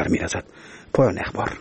برمی‌رسد. پایان اخبار.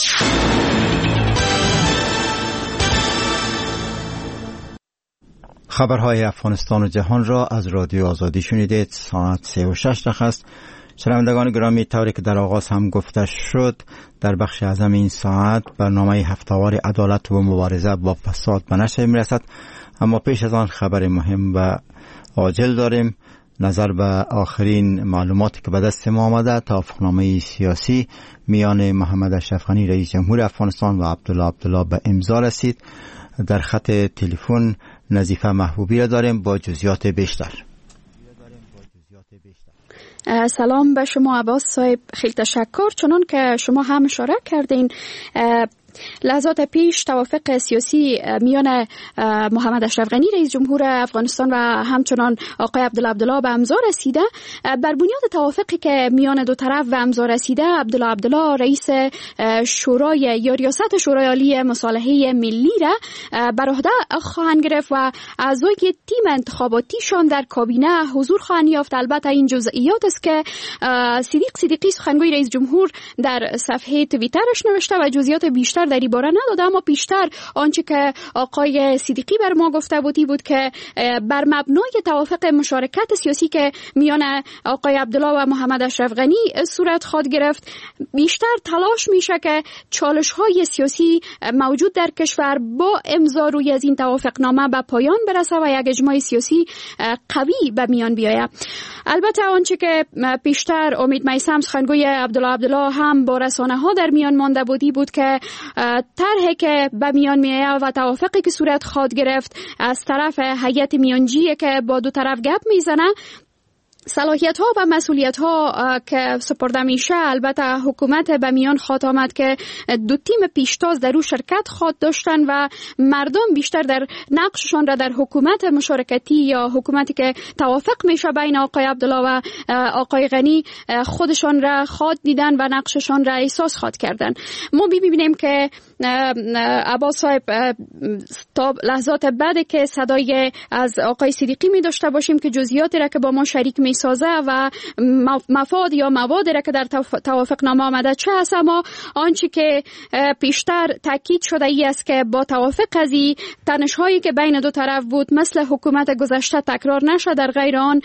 خبرهای افغانستان و جهان را از رادیو آزادی شنیدید. ساعت 3:06 است. شنوندگان گرامی، طوری که در آغاز هم گفته شد، در بخش اعظم این ساعت برنامه هفته‌وار عدالت و مبارزه با فساد به نشر می‌رسد. اما پیش از آن خبر مهم و عاجل داریم. نظر به آخرین معلوماتی که به دست ما آمده، توافقنامه سیاسی میان محمد اشرف غنی رئیس جمهور افغانستان و عبدالله به امضا رسید. در خط تلفن نظیفه محبوبی را داریم با جزئیات بیشتر. سلام به شما عباس صاحب، خیلی تشکر. چنان که شما هم اشاره کردین، لحظات پیش توافق سیاسی میان محمد اشرف غنی رئیس جمهور افغانستان و همچنان آقای عبدالله به امضا رسیده. بر بنیاد توافقی که میان دو طرف به امضا رسیده، عبدالله رئیس شورای یا ریاست شورای عالی مصالحه ملی را بر عهده خواهند گرفت و اعضای تیم انتخاباتیشان در کابینه حضور خواهند یافت. البته این جزئیات است که صدیقی سخنگوی رئیس جمهور در صفحه توییترش نوشته و جزئیات بیشتر در این باره نداده. اما پیشتر آنچه که آقای صدیقی بر ما گفته بودی که بر مبنای توافق مشارکت سیاسی که میان آقای عبدالله و محمد اشرف غنی صورت خواهد گرفت، بیشتر تلاش میشه که چالش‌های سیاسی موجود در کشور با امضا روی از این توافقنامه به پایان برسه و یک اجماع سیاسی قوی به میان بیاید. البته آنچه که پیشتر امید میثم سخنگوی عبدالله هم با رسانه‌ها در میان مانده بودی بود که طرحی که به میان میآید و توافقی که صورت خواهد گرفت از طرف هیئت میانجی که با دو طرف گپ میزنه، صلاحیت ها و مسئولیت ها که سپرده میشه، البته حکومت به میان خواهد آمد که دو تیم پیشتاز در او شرکت خواهد داشتن و مردم بیشتر در نقششان را در حکومت مشارکتی یا حکومتی که توافق میشه بین آقای عبدالله و آقای غنی خودشان را خواهد دیدن و نقششان را احساس خواهد کردن. ما ببینیم که عباس صاحب تا لحظات بعد که صدای از آقای صدیقی می داشته باشیم که جزئیاتی را که با ما شریک می سازه و مفاد یا مواد را که در توافقنامه آمده چه است. اما آنچه که پیشتر تاکید شده ای است که با توافق از این تنش‌هایی که بین دو طرف بود مثل حکومت گذشته تکرار نشه، در غیر آن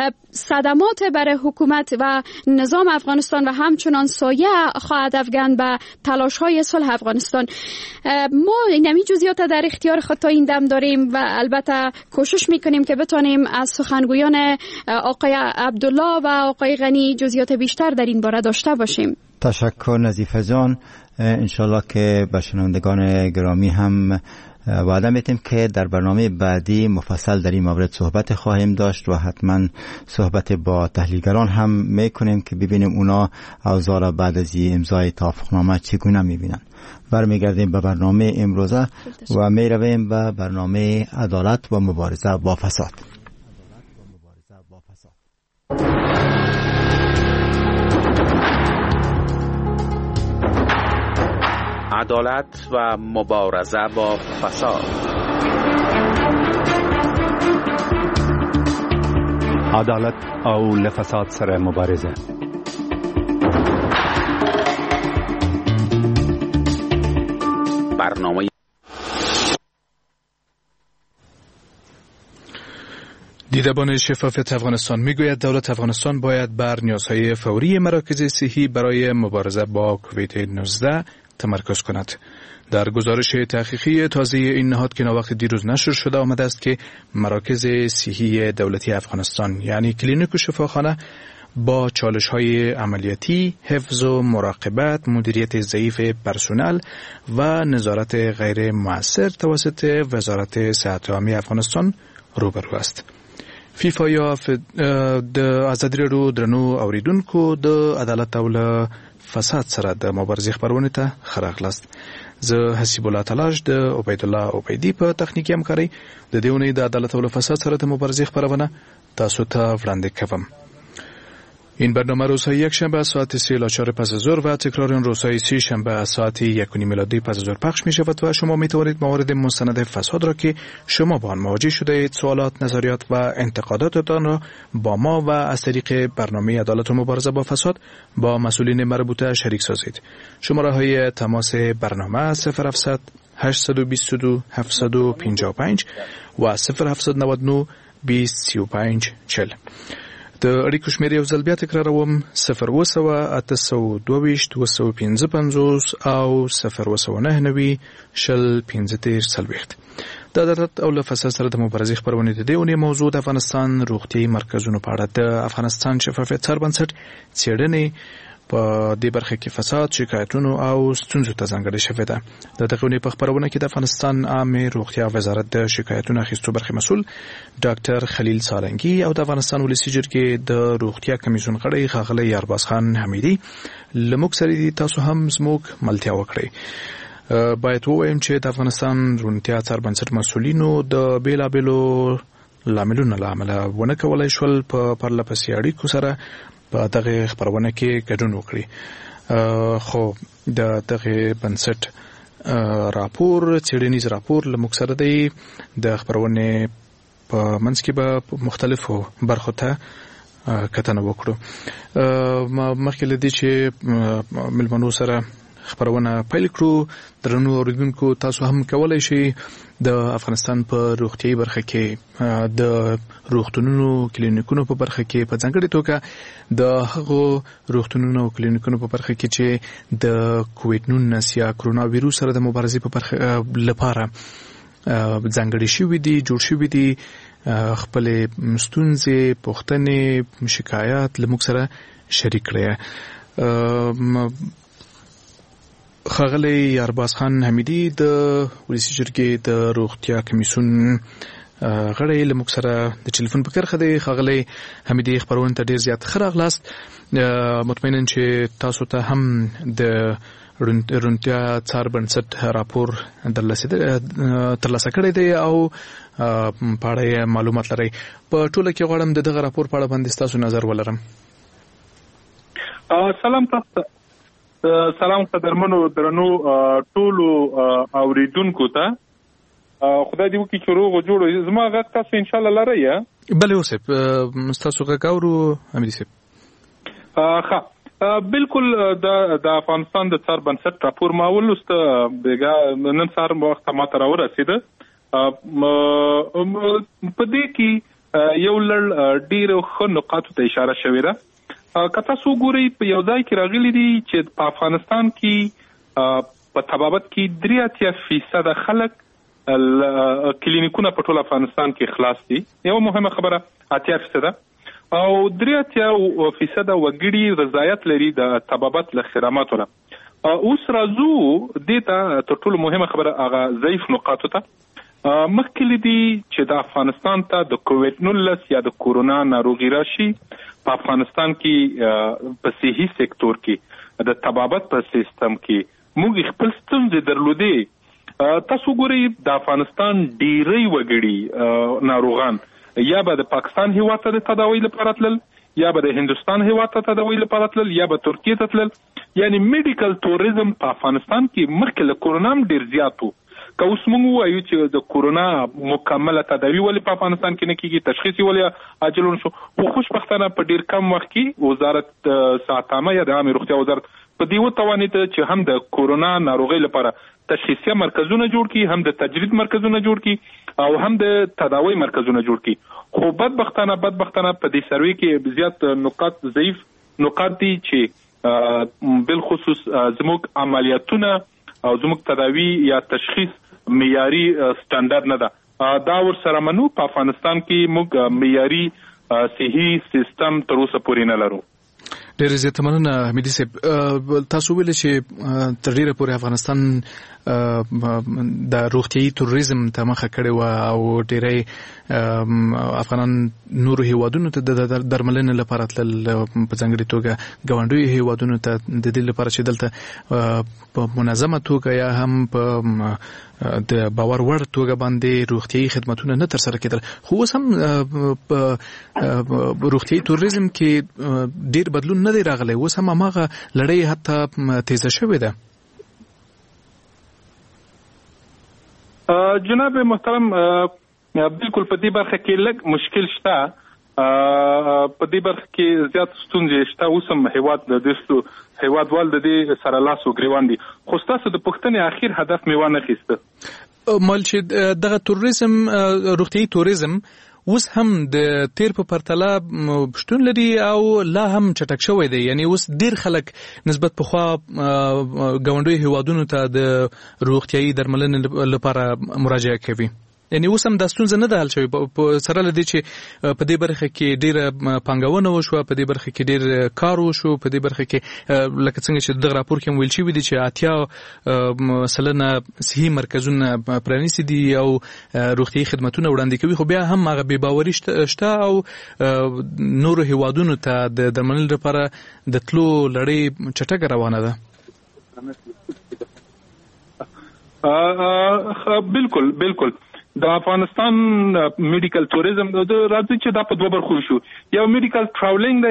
صدمات برای حکومت و نظام افغانستان و همچنان سایه خواهد افکند به تلاش‌های صلح افغانستان. ما اینمی جزئیات در اختیار خود تا این دم داریم و البته کوشش میکنیم که بتونیم از سخنگویان آقای عبدالله و آقای غنی جزئیات بیشتر در این باره داشته باشیم. تشکر نظیفه جان. انشالله که به شنوندگان گرامی هم وعده میتیم که در برنامه بعدی مفصل در این مورد صحبت خواهیم داشت و حتما صحبت با تحلیلگران هم میکنیم که ببینیم اونا اوضاع بعد از امضای توافقنامه چگونه میبینن. برمیگردیم به برنامه امروزه و میرویم به برنامه عدالت و مبارزه با فساد. عدالت و مبارزه با فساد. عدالت او لفساد سره مبارزه. برنامه دیدبان شفافیت افغانستان میگوید دولت افغانستان باید بر نیازهای فوری مراکز صحی برای مبارزه با کووید 19 تمرکز کند. در گزارش تحقیقی تازه این نهاد که ناوقت دیروز نشر شده آمده است که مراکز صحی دولتی افغانستان یعنی کلینیک و شفاخانه با چالش‌های عملیاتی، حفظ و مراقبت، مدیریت ضعیف پرسنل و نظارت غیر مؤثر توسط وزارت صحت عامه افغانستان روبرو است. فیفا یا د ازادي رادیو درنو اوریدونکو د عدالت او فساد سره د مبارزې خبرونه ته خراغلاست. زه حسیب الله تلاش د عبید الله عبیدی په تخنیکی همکاري د دیونې د عدالت او فساد سره د مبارزې خبرونه تاسو ته وړاندې کوم. این برنامه روزهای یک شنبه ساعت 3 الی 4 پس از ظهر و تکرار آن روزهای 3 شنبه ساعت 1:30 میلادی پس از ظهر پخش می شود و شما می توانید موارد مستند فساد را که شما با آن مواجه شده اید، سوالات، نظریات و انتقاداتتان را با ما و از طریق برنامه عدالت و مبارزه با فساد با مسئولین مربوطه شریک سازید. شماره‌های تماس برنامه 0700 822 755 و 0799 2035 40. د اړیکو شمېرې یو ځل بیا تکراروم 02822 او 029 015 د عدالت او له فساد سره د مبارزې خپرونې د دې اونۍ موضوع د افغانستان روغتیایي مرکزونو په اړه د افغانستان شفافیت سربنسټ څېړنې په دې برخه کې فساد، شکایتونو او ستونزو ته ځانګړې شوې ده. د دغه اونۍ په خپرونه کې د افغانستان عامې روغتیا وزارت د شکایتونو اخیستو برخې مسؤل ډاکټر خلیل سالنګي او د افغانستان ولسي جرګې د روغتیا کمیسیون غړی ښاغلی یارباز خان حمیدي له موږ سره دي. تاسو هم زموږ ملتیا وکړئ. باید ووایم چې د افغانستان روغتیا سربنسټ مسؤلینو د بیلابیلو لاملونو له امله ونه کولی شول په پرله پسې اړیکو سره په دغه خبرونه کې ګډون وکړي. خو د دغه بنسټ راپور څېړنیز راپور له موږ سره دی. د خبرونه په منځ کې به مختلفو برخو ته کتنه وکړو. مخکې له دې چې ملمنو سره خبرونه پیل کړو، درنو اوریدونکو تاسو هم کولای شئ د افغانستان په روغتیایي برخه کې د روغتونونو کلینیکونو په برخه کې په ځانګړې توګه د هغو روغتونونو او کلینیکونو په برخه کې چې د کووډ-19 یا کرونا ویروس سره د مبارزې په برخه لپاره ځانګړې شوي دي، جوړ شوي دي، خپل ستونزې، پوښتنې، شکایات له موږ سره شریک کړئ. ښاغلی یارباز خان حمیدي د ولسي جرګې د روغتیا کمیسیون غړی له موږ سره د ټلیفون په کرښه دی. ښاغلی حمیدي خپرونې ته ډېر زیات ښه راغلاست. مطمئنا چې تاسو ته هم د روغتیا څار بنسټ راپور ترلاسه کړی دی او په اړه معلومات لرئ. په ټوله کې غواړم د دغه راپور په اړه باندې ستاسو نظر ولرم. سلام تاسو. سلام قدرمنو درنو ټولو اوریدونکو ته. خدای دې وکړي چې روغ او جوړ زما غږ تاسو ان شاء الله لرئ. بله اوسئ، تاسو غږ اورو حمیدي صاحب. ښه، بالکل د افغانستان د څار بنسټ راپور ما ولوست. نن سهار وخت ما ته راورسېده. په دې کې یو لړ ډېرو ښه نقاطو ته اشاره شوې ده. که تاسو ګورئ په یو ځای کې راغلي دي چې په افغانستان کې په طبابت کې 83% خلک کلینیکونه په ټول افغانستان کې خلاص دي. یو مهمه خبره 80% او 3% وګړي رضایت لري د طبابت له خدماتو نه. اوس راځو دې ته تر ټولو مهمه خبره هغه ضعیف نقاطو ته. مخکې دي چې د افغانستان ته د کووډ-19 یا د کورونا ناروغي راشي، په افغانستان کې په صحي سکتور کې د طبابت په سیستم کې موږ خپل ستونزې درلودې. تاسو ګورئ د افغانستان ډیری وګړي ناروغان یا به د پاکستان هیواد ته د تداوی لپاره تلل، یا به د هندوستان هیواد ته تداوی لپاره تلل، یا به ترکیه ته تلل. یعنی میډیکل توریزم په افغانستان کې مخکې له کورونا ډیر زیات و. که اوس موږ وایو چې د کورونا مکمله تداوی ولې په افغانستان کې نه کیږي، تشخیص ولې عاجل شو، خو خوشبختانه په ډیر کم وخت کې وزارت صحت عامه یا د عامه روغتیا وزارت په دې وتوانید چې هم د کورونا ناروغي لپاره تشخیصي مرکزونه جوړ کړي، هم د تجرید مرکزونه جوړ کړي او هم د تداوی مرکزونه جوړ کړي. خو بدبختانه په دې سروي کې زیات نقاط ضعیف نقاط دي چې بالخصوص زموږ عملیاتونه او زموږ تداوی یا تشخیص معیاري سټانډرډ نه ده. دا ورسره منو په افغانستان کې موږ معیاري صحي سیستم تر اوسه پورې نه لرو. ډېر زیات مننه حمیدي صاحب. تاسو ویل چې تر ډیره پورې افغانستان د روغتیايي توریزم ته مخه کړې و او ډېری افغانان نورو هیوادونو ته د درملنې لپاره تلل، په ځانګړې توګه ګاونډیو هیوادونو ته د دې لپاره چې دلته په منظمه توګه یا هم په د باور وړ توګه باندې روغتیايي خدماتونه نه ترسره کېدل. خو اوس هم په روغتیايي توریزم کې ډېر بدلون نه دی راغلی. اوس هم هماغه لړۍ حتی تیزه شوې ده. جناب محترم، بالکل په دې برخه کې لږ مشکل شته، په دې برخه کې زیات ستونزې شته. اوس هم هیوادوال د دې سره لاس و ګریوان دي، خو ستاسو د پوښتنې اخیر هدف مې وانه خیسته. مال چې دغه توریزم، روغتیايي توریزم اوس هم د تیر په پرتله شتون لري او لا هم چټک شوی دی. یعنی اوس ډیر خلک نسبت پخوا ګاونډیو هیوادونو ته د روغتیايي درملنې لپاره مراجعه کوي. یعنی اوس هم د ستونزه نه ده حل شوی، سره له دې چې په دې برخه کې ډیره پانګونه وشوه، په دې برخه کې ډیر کار وشو، په دې برخه کې لکه څنګه چې دغه راپور کې ویل شوی دی چې 80% صحي مرکزونه پرانیستي دي او روغتیايي خدماتونه وړاندې کوي. خو بیا هم هغه بې باوري شته او نورو هیوادونو ته د درملنې لپاره د تلو لړۍ چټکه روانه ده. بالکل د افغانستان میډیکل توریزم د راځي چې دا په دوه برخو شو. یو میډیکل ټراولینګ ده،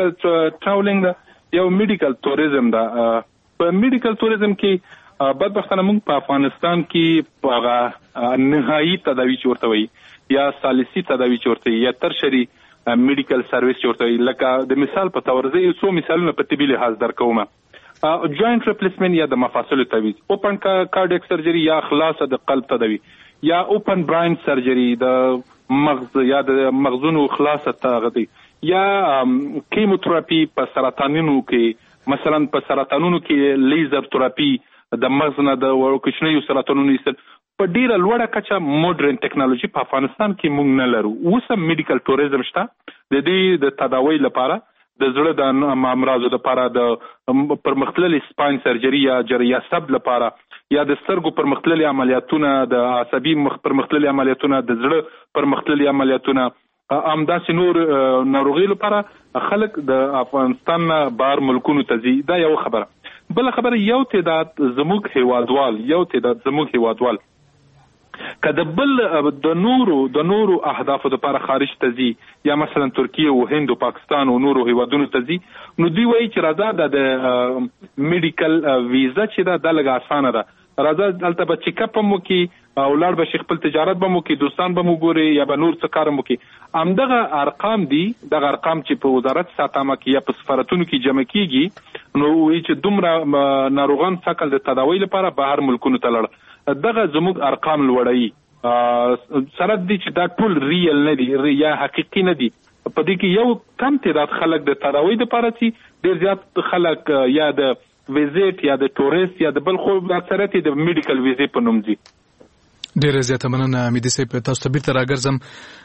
یو میډیکل توریزم ده. په میډیکل توریزم کې بدبختانه موږ په افغانستان کې هغه نهایي تداوی چې ورته وایي یا ثالثي تداوی چې ورته یا ترشري میډیکل سرویس چې ورته وایي، لکه د مثال په تور زه یو څو مثالونه په طبي لحاظ درکوم. جوینټ ریپلیسمنټ یا د مفاصلو تعویض، اوپن کارډیک سرجري یا خلاصه د قلب تداوی، یا اوپن براین سرجری د مغز یا د مغزونو خلاصه تغذی، یا کیموتراپي په سرطانونو کې، مثلا په سرطانونو کې لیزر تراپي د مغز نه د ورکشنیو سرطانونو ایستل. په ډیره لوړه کچه مودرن ټیکنالوژي په افغانستان کې موږ نه لرو. اوس هم میډیکل توریزم شته د دې د تداوی لپاره، د زړه د امراضو لپاره، د پرمختللي سپاین سرجری یا جراحي سب لپاره، یا د سترګو پرمختللي عملیاتونه، د عصبي پرمختللي عملیاتونه، د زړه پرمختللي عملیاتونه، همداسې نور ناروغي لپاره خلک د افغانستان بهر ملکونو ته ځي. دا یو خبره. بل خبره، یو تعداد زموږ هیوادوال که د بل د نورو اهدافو لپاره خارج ته ځي، یا مثلا ترکیه او هند او پاکستان او نورو هیوادونو ته ځي، نو دوی وایي چې راځه د میډیکل ویزا چې دا لږه اسانه ده، راځه دلته به چیک اپ مو کی او لاړ به خپل تجارت به مو کی، دوستان به مو ګوري، یا به نور څه کار مو کی. همدغه ارقام دي، دغه ارقام چې په وزارت ساتامه کې یا په سفارتونو کې جمع کیږي، نو وایي چې دومره ناروغان څکل د تداوی لپاره بهر ملکونو ته لړ. دغه زموږ ارقام لوړوي. سره دي چې دا ټول ریل نه دي یا حقیقي نه دي. په دې کې یو کم تعداد خلک د تداوی لپاره چې ډیر زیات خلک یا د ویزیټ یا د ټوریست یا د بل خو اکثریت د میډیکل ویزې په نوم دي. ډیر زیات مننه حمیدي صاحب. تاسو ته بیرته راګرځم.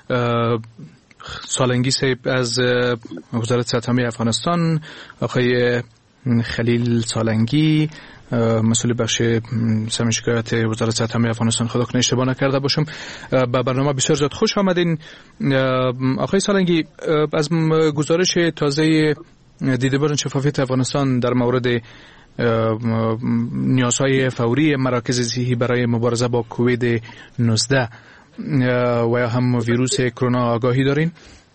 سالنگی صاحب از وزارت صحت عامه افغانستان، آقای خلیل سالنگی، مسئول بخش سمی شکایت وزارت صحت عامه افغانستان. خدا کنه اشتباه نکرده باشم. به برنامه بسیار زیاد خوش آمدین. آقای سالنگی، از گزارش تازه دیدبان شفافیت افغانستان در مورد نیازهای فوری مراکز صحی برای مبارزه با کووید 19 و یا هم ویروس کرونا آگاهی دارین؟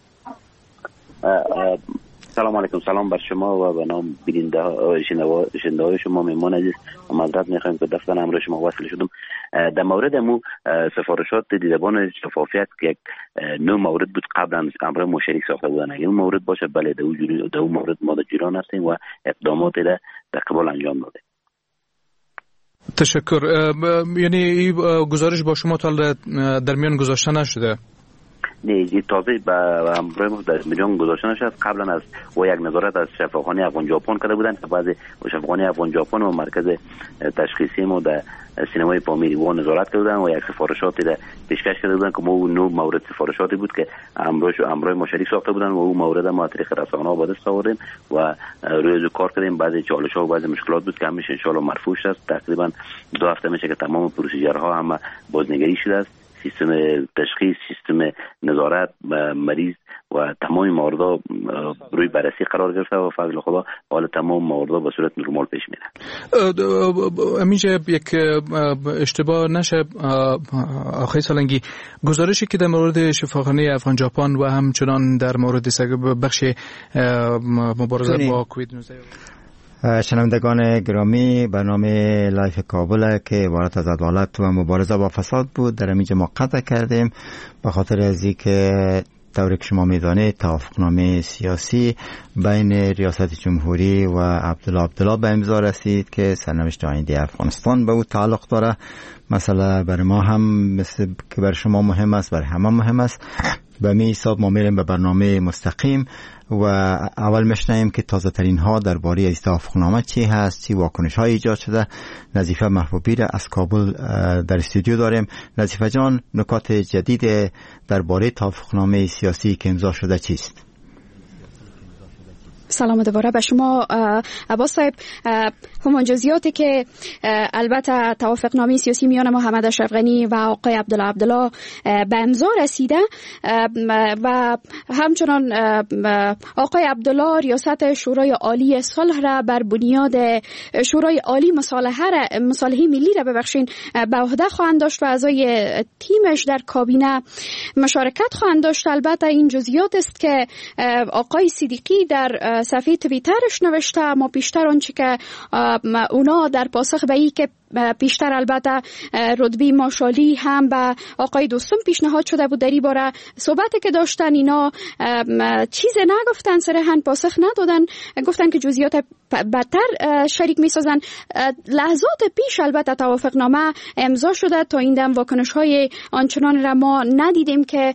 سلام علیکم. سلام بر شما و به نام بیننده شنونده شما میهمان عزیز. معذرت میخوایم که دفتر همراه شما وصل شدم. در مورد مو سفارشات دیدبان شفافیت که یک نوع مورد بود قبلا امر مشترک ساخته بودن، اگه اون مورد باشه بله در اون مورد ما در جریان هستیم و اقدامات در قبال انجام داده. تشکر. یعنی گزارش با شما تا در میان گذاشته نشده؟ نه تازه به همراه ما در میدان گذاشته نشد. قبلا از و یک نظارت از شفاخانه افغان ژاپن کرده بودن که بعضی شفاخانه افغان ژاپن و مرکز تشخیصی ما در سینمای پامیری و نظارت کردن و یک سفارشاتی در پیشکش کرده بودن که ما اون نوع مورد سفارشاتی بود که امروز ما شریک ساخته بودن و اون مورد ما طریق رسانه‌ها به دست آوردیم و روی کار کردیم. بعضی چالش‌ها و بعضی مشکلات بود که همیشه ان شاء الله مرفوع شد. تقریبا 2 هفته میشه که تمام پروسیجرها هم بازنگری شده است. سیستم تشخیص، سیستم نظارت مریض و تمام موارد روی بررسی قرار گرفته و فضل خدا حال تمام موارد به صورت نرمال پیش میره. همینجا یک اشتباه نشه آقای سالنگی، گزارشی که در مورد شفاخانه افغان ژاپن و همچنان در مورد بخش مبارزه با کووید 19 شنوندگان گرامی، برنامه لایف کابل که عبارت از عدالت و مبارزه با فساد بود در اینجا ما قطع کردیم به خاطر از اینکه طوری که شما میدانید توافقنامه سیاسی بین ریاست جمهوری و عبدالله به امضا رسید که سرنوشت آینده افغانستان به او تعلق داره. مثلا برای ما هم مثل که برای شما مهم است برای همه مهم است. به می حساب ما میریم به برنامه مستقیم و اول میشنویم که تازه ترین ها درباره از توافقنامه چی هست، چی واکنش های ایجاد شده. نظیفه محبوبی را از کابل در استودیو داریم. نظیفه جان، نکات جدید درباره توافقنامه سیاسی که امضا شده چیست؟ سلام دوباره به شما عباس صاحب. همان جزئیاتی که البته توافقنامه سیاسی میان محمد اشرف غنی و آقای عبدالله به امضا رسیده و همچنان آقای عبدالله ریاست شورای عالی صلح را بر بنیاد شورای عالی مصالحه ملی را به عهده خواهند داشت و اعضای تیمش در کابینه مشارکت خواهند داشت. البته این جزئیات است که آقای صدیقی در صفحه توییترش نوشته، اما پیشتر آنچه که اونا در پاسخ به این که پیشتر البته رتبه مارشالی هم به آقای دوستم پیشنهاد شده بود در این باره صحبتی که داشتن، اینا چیز نگفتن، صریحاً پاسخ ندادن، گفتن که جزئیات بدتر شریک میسازن. لحظات پیش البته توافقنامه امضا شده، تا این دم واکنش های آنچنان را ما ندیدیم که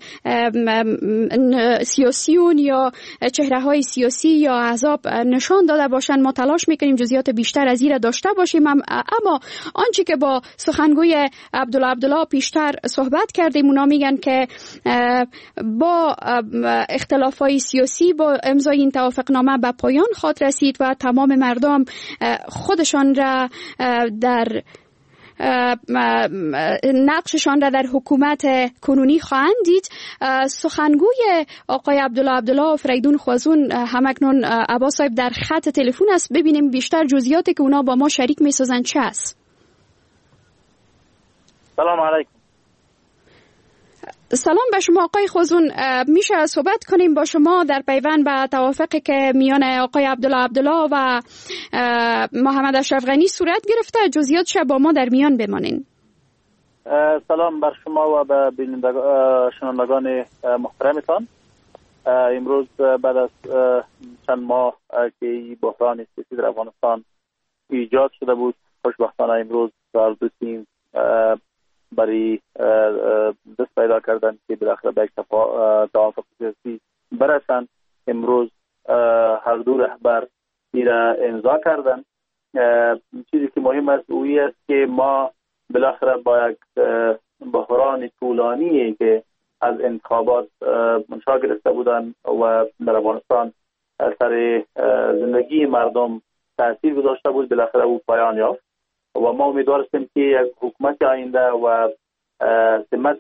سیاسیون یا چهره های سیاسی یا احزاب نشان داده باشن. ما تلاش میکنیم جزئیات بیشتر از این را داشته باشیم، اما آنچه که با سخنگوی عبدالله پیشتر صحبت کردیم، اونا میگن که با اختلافات سیاسی با امضای این توافقنامه به پایان خواهد رسید و تمام مردم خودشان را در نقششان را در حکومت کنونی خواهند دید. سخنگوی آقای عبدالله فریدون خوازون همکنون عباس صاحب در خط تلفن است. ببینیم بیشتر جزئیاتی که اونا با ما شریک میسازن چه است. سلام علیکم. سلام به شما آقای خوازون. میشه صحبت کنیم با شما در پیوند به توافقی که میان آقای عبدالله و محمد اشرف غنی صورت گرفته، جزئیاتش با ما در میان بمانین. سلام بر شما و به شنوندگان محترمتان. امروز بعد از چند ماه که بحران سیاسی در افغانستان ایجاد شده بود، خوشبختانه امروز در دو تیم برای دست پیدا کردن که بالاخره به یک توافق سیاسی برسند. امروز هر دو رهبر این را امضا کردن. چیزی که مهم است اویی است که ما بالاخره با یک بحران طولانی که از انتخابات منشأ گرفته بودن و در افغانستان سر زندگی مردم تاثیر گذاشته بود، بالاخره او پایان یافت و ما امیدوار هستیم که یک حکومت آینده و سمت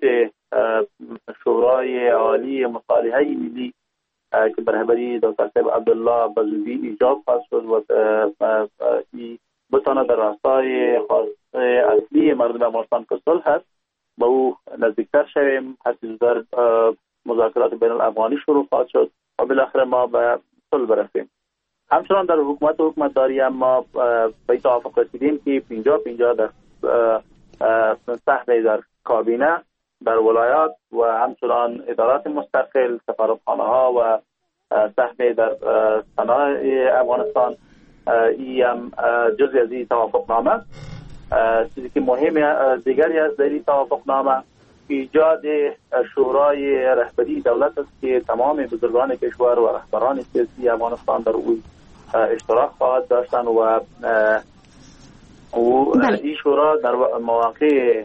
شورای عالی مصالحه ملی که به رهبری دکتر صاحب عبدالله به زودی ایجاد خواهد شد و بتواند در راستای خواست اصلی مردم افغانستان که صلح هست به او نزدیکتر شویم. هر چه زودتر مذاکرات بین الافغانی شروع خواهد شد و بالاخره ما به صلح برسیم. همچنان در حکومتداری هم ما به توافق رسیدیم که 50-50 در سهم در کابینه در ولایات و همچنان ادارات مستقل، سفارتخانه ها و سهم در صنایع افغانستان. این هم جزئی از این توافقنامه. چیزی که مهم دیگری از در این توافقنامه ایجاد شورای رهبری دولت است که تمام بزرگان کشور و رهبران سیاسی افغانستان در او اشتراک خواهد داشتن و این شورا در مواقع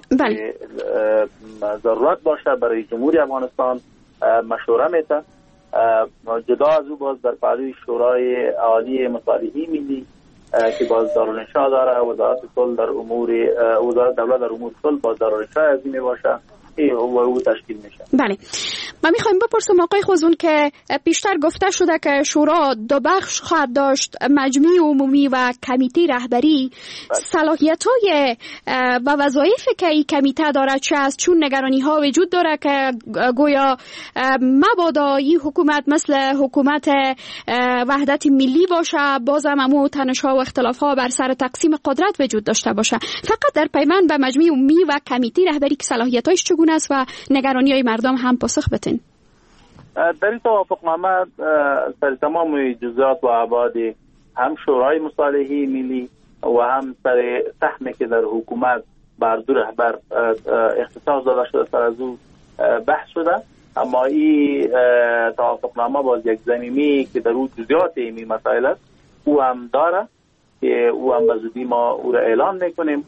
ضرورت باشه برای جمهوری افغانستان مشوره میده. جدا از او باز در پهلوی شورای عالی مصالحه ملی که باز دارالانشا داره، وزارت صلح در امور وزارت دولت در امور صلح باز دارالانشا عظیمی باشه او تشکیل میشه. بله، ما میخوایم بپرسم آقای خزون که پیشتر گفته شده که شورا دو بخش خواهد داشت، مجمع عمومی و کمیته رهبری. صلاحیت‌های و وظایفی که این کمیته داره چه است؟ چون نگرانی ها وجود داره که گویا مبادا این حکومت مثل حکومت وحدت ملی باشه، بازم همو تنش‌ها و اختلاف‌ها بر سر تقسیم قدرت وجود داشته باشه. فقط در پیمان به مجمع عمومی و کمیته رهبری که صلاحیت‌هاش چگونه است و نگرانی‌های مردم هم پاسخ بدین. در این توافقنامه سر تمام جزئیات و ابعاد هم شورای مصالحه ملی و هم سر سهمی که در حکومت بر دو رهبر اختصاص داده شده سر از او بحث شده، اما این توافقنامه باز یک ضمیمی که در او جزئیات این مسائل است او هم داره که او هم به زودی ما او را اعلان میکنیم.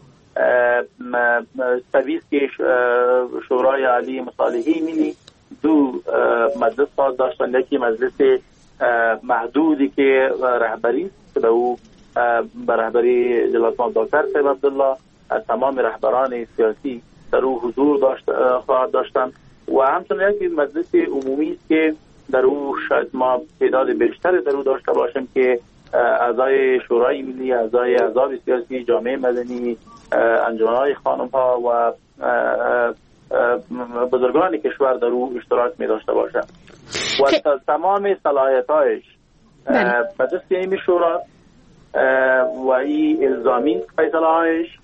سرویس که شورای عالی مصالحه ملی دو مجلس خواهد داشتن، یکی مجلس محدودی که رهبری که به او به رهبری جلالتمآب دکتر صاحب عبدالله از تمام رهبران سیاسی در او حضور خواهد داشتن و همچنین یکی مجلس عمومی است که در او شاید ما تعداد بیشتری در او داشته باشیم که اعضای شورای ملی، اعضای احزاب سیاسی، جامعه مدنی، انجمن‌های خانم‌ها و بزرگان کشور در او اشتراک می داشته باشند و تمام صلاحیت‌هایش به دست این شورا و این الزامی فیصله‌هایش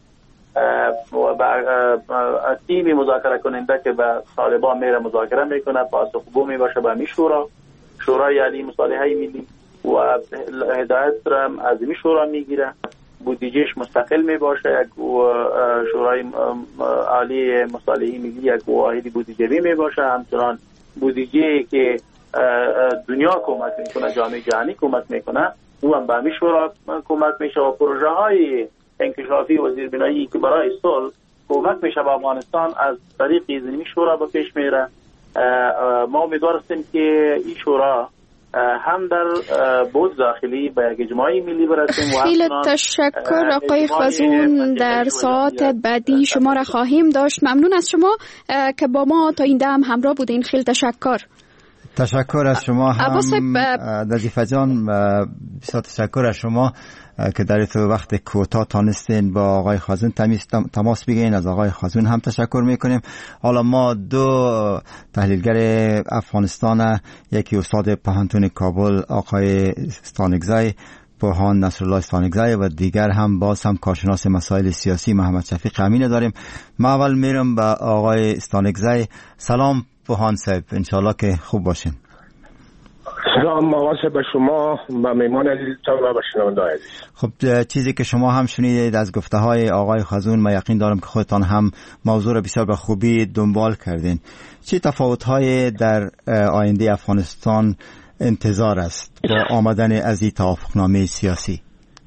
و تیم مذاکره کننده که به طالبان میره مذاکره میکنه پاسخگو می باشه به این شورای عالی مصالحه ملی و هدایت را از این شورا میگیره. بودجهش مستقل می باشه، یک شورای عالی مصالحه ملی یک واحدی بودجه‌ای می باشه، همچنان بودجه‌ای که دنیا کمک میکنه، جامعه جهانی کمک میکنه او هم به همین شورا کمک میشه و پروژه های انکشافی و زیربنایی که برای صلح کمک میشه به افغانستان از طریق این شورا به پیش میره. ما امیدوار هستیم که این شورا هم در بود داخلی به یک اجماعی ملی برسیم. خیلی تشکر آقای خزون، در ساعت بعدی شما را خواهیم داشت. ممنون از شما که با ما تا این دم همراه بودین. خیلی تشکر. تشکر از شما هم نظیفه جان، بسیار تشکر از شما که در تو وقت کوتاه تانستین با آقای خزون تماس بگیرین. از آقای خزون هم تشکر میکنیم. حالا ما دو تحلیلگر افغانستان، یکی استاد پوهنتون کابل آقای استانکزی پوهان نصرالله استانکزی و دیگر هم باز هم کارشناس مسائل سیاسی محمد شفیق امین داریم. ما اول میرم به آقای استانکزی. سلام پوهان صاحب، انشالله که خوب باشین. سلام مواسه به شما و میمان عزیزتان و به شنونده عزیز. خب چیزی که شما هم شنیدید از گفته های آقای خزون، ما یقین دارم که خودتان هم موضوع را بسیار به خوبی دنبال کردین. چه تفاوت های در آینده افغانستان انتظار است با آمدن از این توافقنامه سیاسی؟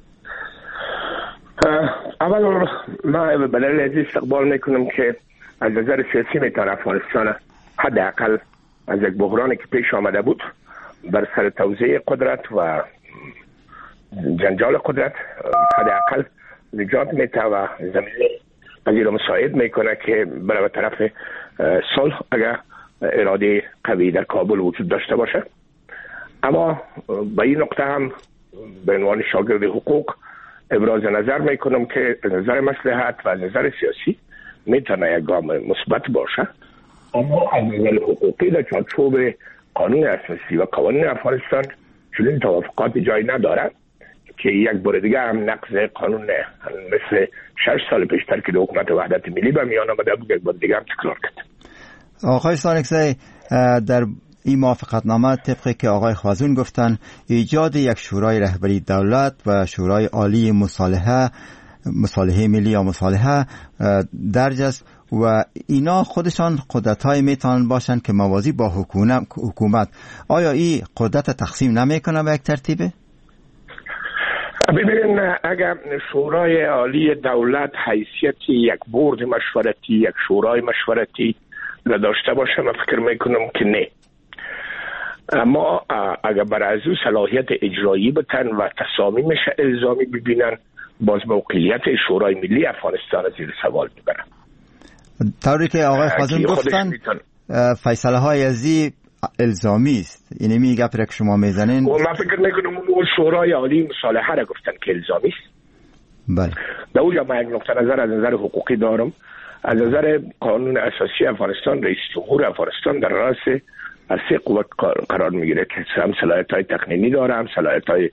اول ما به دلیل عزیز استقبال میکنم که از نظر سیاسی میتونه افغانستان حداقل از یک بحرانی که پیش آمده بود بر سر توزیع قدرت و جنجال قدرت حداقل نجات میده و زمینه پذیر را مساعد میکنه که برای طرف صلح اگر اراده قوی در کابل وجود داشته باشه. اما به این نقطه هم به عنوان شاگرد حقوق ابراز نظر میکنم که از نظر مصلحت و از نظر سیاسی میتونه یک گام مثبت باشه، اما از نظر حقوقی در چارچوب قانون اساسی و قوانین افغانستان چنین توافقات جای ندارد که یک بار دیگه هم نقض قانون مثل 6 سال پیشتر که حکومت وحدت ملی به میان آمده بود یک بار دیگه هم تکرار کرد. آقای استانکزی، در این موافقتنامه طبقی که آقای خزون گفتن ایجاد یک شورای رهبری دولت و شورای عالی مصالحه مصالحه ملی یا مصالحه درج است و اینا خودشان قدرت‌های میتونن باشن که موازی با حکومت. آیا این قدرت تقسیم نمیکنه به یک ترتیبه؟ ببینید، اگر شورای عالی دولت حیثیت یک بورد مشورتی، یک شورای مشورتی نداشته باشه، من فکر میکنم که نه. اما اگر برای از صلاحیت اجرایی بتن و تصامیمش الزامی ببینن، باز موقعیت شورای ملی افغانستان زیر سوال میبرن. طوری که آقای خازم گفتن فیصله های ازی الزامی است. اینه می گپ که شما میزنین. من فکر میکنم اون شورای عالی مصالحه را گفتن که الزامی است. بله. در اونجا من یک نقطه نظر از نظر حقوقی دارم. از نظر قانون اساسی افغانستان، رئیس جمهور افغانستان در راس از 3 قوت قرار میگیره که هم صلاحیت‌های تقنینی داره، هم صلاحیت‌های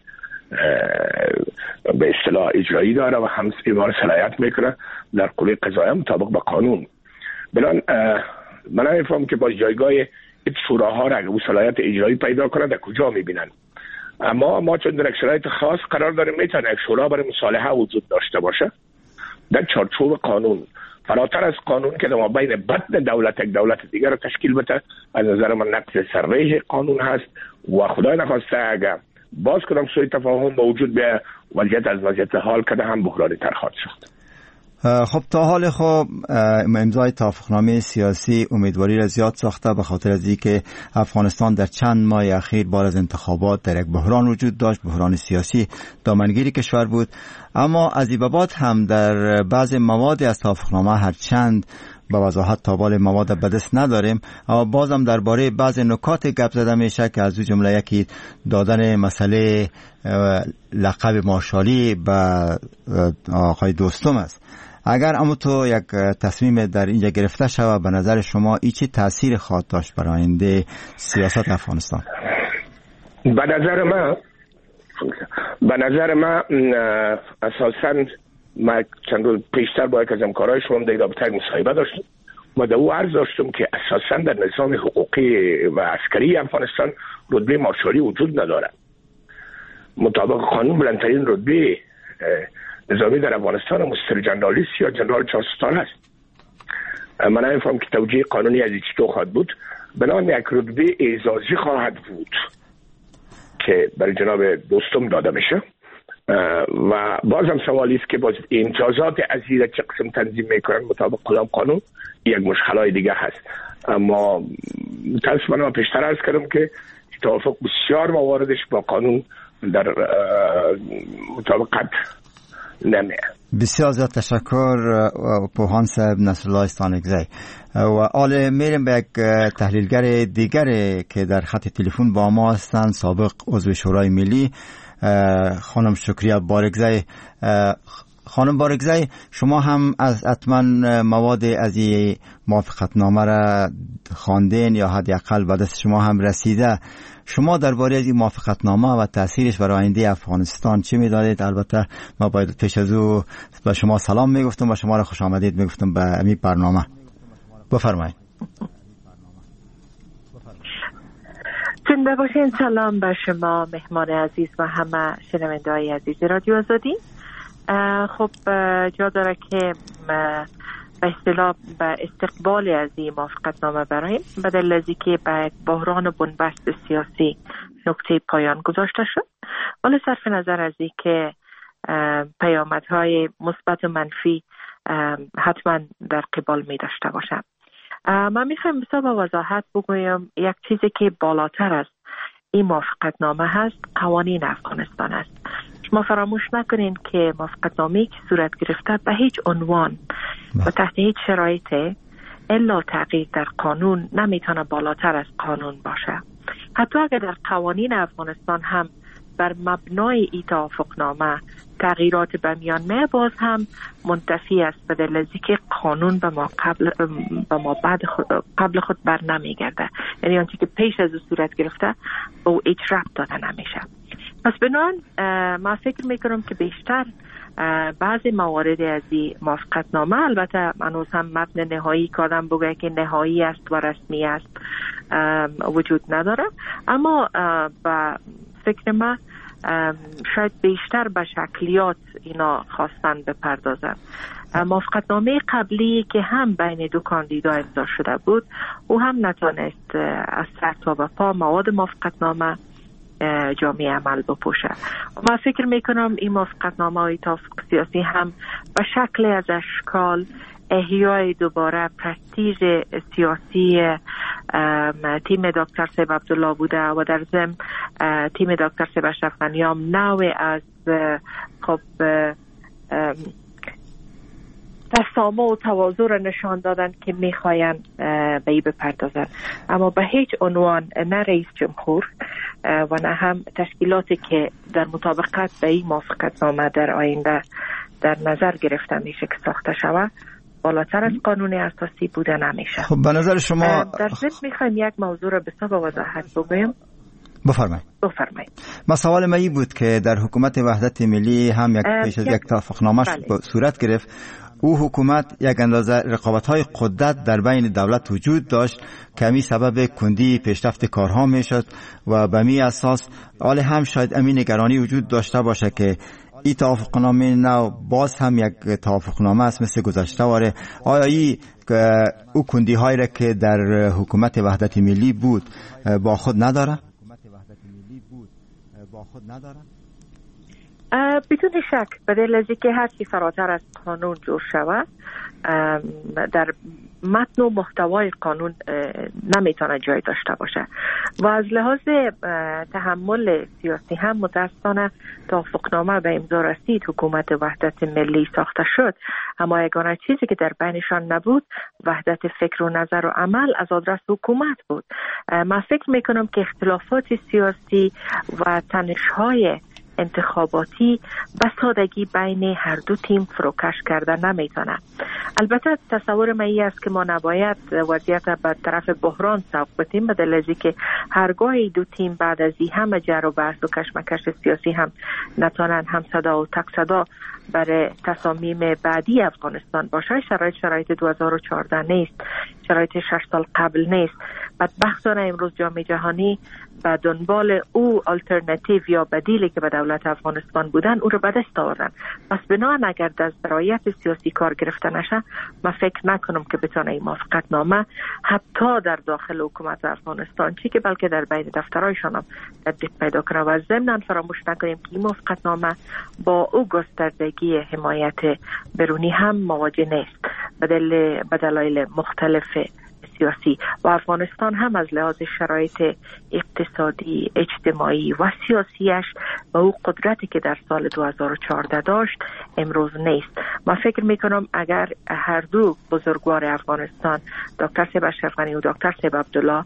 به اصطلاح اجرایی داره و هم اعمال صلاحیت میکنه در قوه قضاییه مطابق با قانون. بنابراین من نمی‌فهمم که با جایگاه این شوراها را اگه اون صلاحیت اجرایی پیدا کنه در کجا میبینن. اما ما چون در یک شرایط خاص قرار داریم، میتونه یک شورا برای مصالحه وجود داشته باشه در چارچوب قانون، فراتر از قانون که در مابین بدن دولت یک دولت دیگر را تشکیل بده. از نظر من نقض سرریح قانون هست و خدای نخواسته اگر باز کدام سوء تفاهم موجود به وضعیت از وضعیت حال کده هم بحرانی تر خواهد شد. خب تا حال خب امضای توافقنامه سیاسی امیدواری را زیاد ساخته، به خاطر از اینکه افغانستان در چند ماه اخیر بعد از انتخابات در یک بحران وجود داشت، بحران سیاسی دامنگیری کشور بود. اما از این بعد هم در بعض مواد از توافقنامه هرچند به وضاحت تابال مواد به دست نداریم، اما بازم درباره بعض نکات گپ زده میشه که از او جمله یکی دادن مسئله لقب مارشالی به آقای دوستم است. اگر اما تو یک تصمیم در اینجا گرفته شود، به نظر شما این چه تأثیر خواهد داشت برای آینده سیاست افغانستان؟ به نظر من اساساً ما چند روز پیشتر با یک از همکارای شما در رابطه مصاحبه داشتم و در او عرض داشتم که اساساً در نظام حقوقی و عسکری افغانستان رتبه مارشالی وجود نداره. مطابق قانون بلندترین رتبه نظامی در افغانستان مستر جنرالیست یا جنرال 4 ستاره است. من نمی‌فهمم که توجیه قانونی از چطور خواهد بود. بنابراین یک رتبه اعزازی خواهد بود که برای جناب دوستم داده میشه و بازم سوالی است که باز امتیازات از این چه قسم تنظیم میکنن مطابق کدام قانون یک مشکلات دیگه هست. اما متاسفانه پیشتر عرض کردم که توافق بسیار مواردش با قانون در مطابقت نمیه. بسیار زیاد تشکر پوهان صاحب نصرالله استانکزی. و حالا میریم به یک تحلیلگر دیگر که در خط تلفن با ما هستند، سابق عضو شورای ملی خانم شکریه بارگزی. خانم بارگزی، شما هم از حتما مواد از این موافقتنامه را خواندین یا حداقل به دست شما هم رسیده. شما درباره از این موافقتنامه و تاثیرش برای آینده افغانستان چه می‌دانید؟ البته ما باید پیش از او به شما سلام میگفتم و شما را خوش آمدید میگفتم به این برنامه. بفرمایید. زنده باشین. سلام به شما مهمان عزیز و همه شنونده‌های عزیز رادیو آزادی. خب جا داره که به اصطلاح به استقبال از این موافقتنامه براییم، بدل از اینکه به بحران و بنبست سیاسی نقطه پایان گذاشته شد، ولی صرف نظر از اینکه پیامدهای مثبت و منفی حتما در قبال می داشته باشم. من میخوایم بسیار با وضاحت بگویم یک چیزی که بالاتر از این موافقتنامه هست قوانین افغانستان است. شما فراموش نکنین که موافقتنامه‌ای که صورت گرفته به هیچ عنوان و تحت هیچ شرایطی الا تغییر در قانون نمیتونه بالاتر از قانون باشه. حتی اگر در قوانین افغانستان هم بر مبنای این توافقنامه تغییرات به میان می، باز هم منتفی است، به دلیل که قانون به ما قبل خود بر نمیگرده. یعنی آنچه که پیش از صورت گرفته او هیچ ربط داده نمیشه. پس بنابراین ما فکر میکنم که بیشتر بعضی موارد از این موافقتنامه، البته هنوز هم متن نهایی که آدم بگه که نهایی است و رسمی است وجود نداره، اما با فکر ما شاید بیشتر به شکلیات اینا خواستن بپردازن. موافقتنامه قبلی که هم بین دو کاندیدا امضا شده بود او هم نتونست از سر تا به پا مواد موافقتنامه جامعه عمل بپوشه. من فکر میکنم این موافقتنامه های توافق سیاسی هم به شکل از اشکال احیای دوباره پرستیژ سیاسی تیم دکتر سیب عبدالله بوده و در ضمن تیم دکتر سیب اشرف غنی هم نوع از خب تسامح و تواضع را نشان دادن که میخواین به این بپردازن، اما به هیچ عنوان نه رئیس جمهور و نه هم تشکیلاتی که در مطابقت به این موافقتنامه در آینده در نظر گرفته میشه که ساخته شود بالاتر از قانون اساسی بوده نمیشه. خب به نظر شما در ضمن میخوایم یک موضوع را به وضاحت بگویم. بفرمایید. ما سوال من این بود که در حکومت وحدت ملی هم پیش از یک توافقنامه صورت گرفت. او حکومت یک اندازه رقابت‌های قدرت در بین دولت وجود داشت که می سبب کندی پیشرفت کارها میشد و به می اساس حال هم شاید امین نگرانی وجود داشته باشه که این توافقنامه نو باز هم یک توافقنامه است مثل گذشته واره. آیا او کندی هایی را که در حکومت وحدت ملی بود با خود نداره؟ بدون شک بدل از که هر چی فراتر از قانون جور شود در متن و محتوای قانون نمیتونه جای داشته باشه و از لحاظ تحمل سیاسی هم متاسفانه توافقنامه به امضا رسید، حکومت وحدت ملی ساخته شد، اما یگانه چیزی که در بینشان نبود وحدت فکر و نظر و عمل از آدرس حکومت بود. من فکر میکنم که اختلافات سیاسی و تنش‌های انتخاباتی به سادگی بین هر دو تیم فروکش کرده نمیتونه. البته تصور من این است که ما نباید وضعیت به طرف بحران سوق بدیم، بدل از اینکه هرگاه دو تیم بعد از این همه جر و بحث و کشمکش سیاسی هم نتونن هم صدا و تک صدا برای تصامیم بعدی افغانستان باشه. شرایط 2014 نیست، شرایط 6 سال قبل نیست. بدبختانه امروز جامعه جهانی به دنبال او آلترناتیو یا بدیلی که به دولت افغانستان بودن او رو به دست آوردن. پس بنابراین اگر از رعایت سیاسی کار گرفته نشه من فکر نکنم که بتونه این موافقتنامه حتی در داخل حکومت افغانستان چی که بلکه در بین دفترایشان هم تطبیق پیدا کنه. و ضمن فراموش نکنیم که این موافقتنامه با او گستردگی حمایت برونی هم مواجه نیست به دلایل مختلف سیاسی و افغانستان هم از لحاظ شرایط اقتصادی، اجتماعی و سیاسیش و او قدرتی که در سال 2014 داشت امروز نیست. من فکر میکنم اگر هر دو بزرگوار افغانستان دکتر سیب اشرف غنی و دکتر سیب عبدالله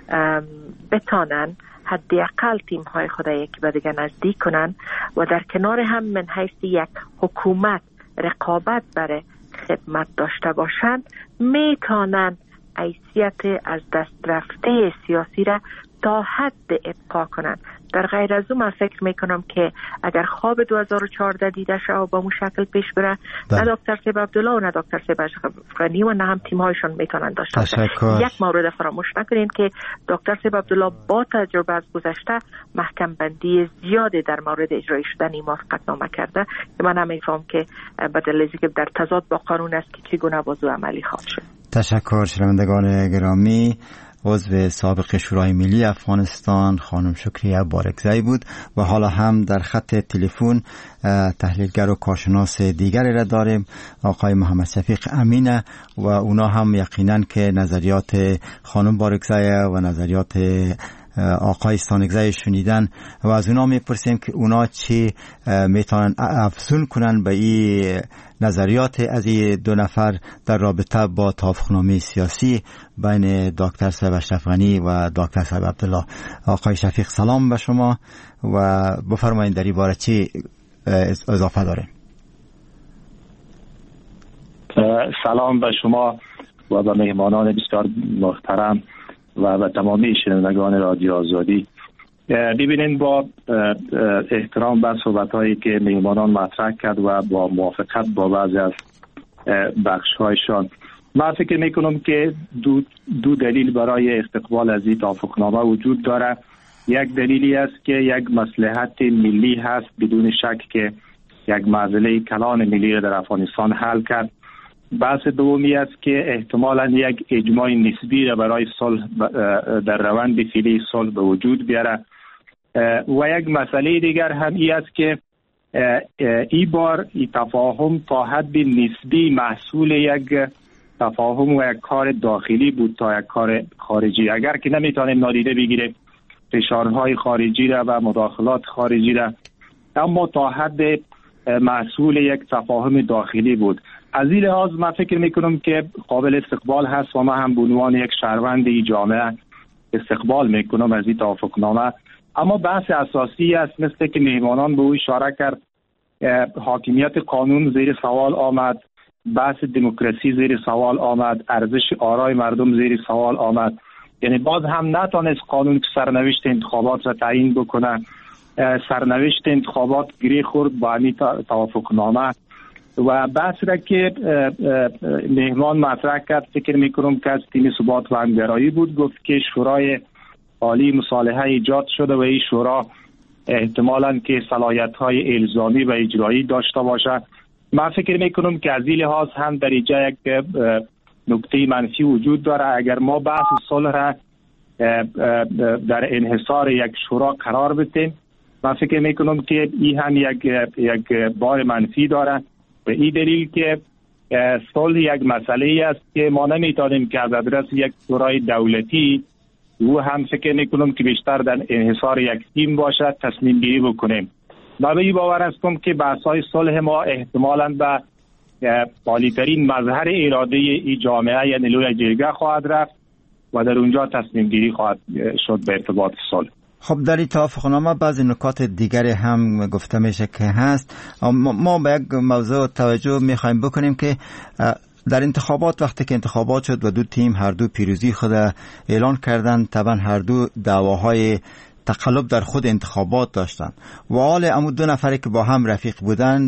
بتانن حداقل تیم های خود یکی به دیگر نزدیک کنن و در کنار هم من حیث یک حکومت رقابت برای خدمت داشته باشند میتونن حیثیت از دست رفته سیاسی را تا حد ابقا کنند. در غیر از اون من فکر میکنم که اگر خواب 2014 دیده شد و با اون شکل پیش بره نه دکتر سیب عبدالله و نه دکتر سیب اشرف غنی و نه هم تیم‌هایشان میتونن داشته باشن. یک مورد فراموش نکنیم که دکتر سیب عبدالله با تجربه از گذشته محکم بندی زیادی در مورد اجرای شدن این موافقتنامه کرده که من نمیفهم که بدل از اینکه در تضاد با قانون است که چگونه بازو عملی خواهد شد. تشکر. شنوندگان گرامی، عضو سابق شورای ملی افغانستان خانم شکریه بارکزئی بود و حالا هم در خط تلفن تحلیلگر و کارشناس دیگری را داریم، آقای محمد شفیق امینه و اونا هم یقینا که نظریات خانم بارکزئی و نظریات آقای سانگزئی شنیدن و از اونا میپرسیم که اونا چی میتونن افزون کنن به این نظریات از این دو نفر در رابطه با توافقنامه سیاسی بین دکتر سیب اشرف غنی و دکتر سیب عبدالله. آقای شفیق سلام به شما و بفرمایید در این باره چی اضافه دارین؟ سلام به شما و به مهمانان بسیار محترم و به تمامی شنوندگان رادیو آزادی. ببینید با احترام به صحبت‌هایی که مهمانان مطرح کرد و با موافقت با بعضی از بخش‌هایشان، من فکر می‌کنم که دو دلیل برای استقبال از این توافقنامه وجود داره. یک دلیلی است که یک مصلحت ملی هست بدون شک که یک معضله کلان ملی را در افغانستان حل کرد. بحث دومی است که احتمالاً یک اجماع نسبی را برای صلح در روند فعلی صلح به وجود بیاره. و یک مسئله دیگر هم این است که این بار این تفاهم تا حد نسبی محصول یک تفاهم و یک کار داخلی بود تا یک کار خارجی. اگر که نمیتونیم نادیده بگیریم فشارهای خارجی را و مداخلات خارجی را، اما تا حد محصول یک تفاهم داخلی بود. از این لحاظ من فکر میکنم که قابل استقبال هست و ما هم به عنوان یک شهروند جامعه استقبال میکنم از این توافقنامه. اما بحث اساسی است، مثل که مهمانان به او اشاره کرد، حاکمیت قانون زیر سوال آمد، بحث دموکراسی زیر سوال آمد، ارزش آرای مردم زیر سوال آمد. یعنی باز هم نتونست قانون که سرنوشت انتخابات را تعیین بکنه. سرنوشت انتخابات گره خورد با همین توافقنامه. و بحث را که مهمان مطرح کرد فکر میکنم که از تیم ثبات و همگرایی بود. گفت که شورای عالی مصالحه ایجاد شده و این شورا احتمالاً که صلاحیت‌های الزامی و اجرایی داشته باشه. من فکر میکنم که از این لحاظ هم در اینجا یک نکته منفی وجود داره. اگر ما بحث صلح را در انحصار یک شورا قرار بدیم، من فکر میکنم که این هم یک بار منفی داره. به این دلیل که صلح یک مسئله است که ما نمیتونیم که از ادرس یک شورای دولتی و هم فکر میکنم که بیشتر در انحصار یک تیم باشد تصمیم گیری بکنیم. من به این باور هستم که بحث‌های صلح ما احتمالاً به عالی‌ترین مظهر اراده ای جامعه یعنی لوی جرگه خواهد رفت و در اونجا تصمیم گیری خواهد شد به ارتباط صلح. خب در این توافقنامه بعضی نکات دیگری هم گفته میشه که هست. ما به یک موضوع توجه میخوایم بکنیم که در انتخابات وقتی که انتخابات شد و دو تیم هر دو پیروزی خود اعلان کردند، طبعا هر دو دعواهای تقلب در خود انتخابات داشتن و حال امو دو نفری که با هم رقیب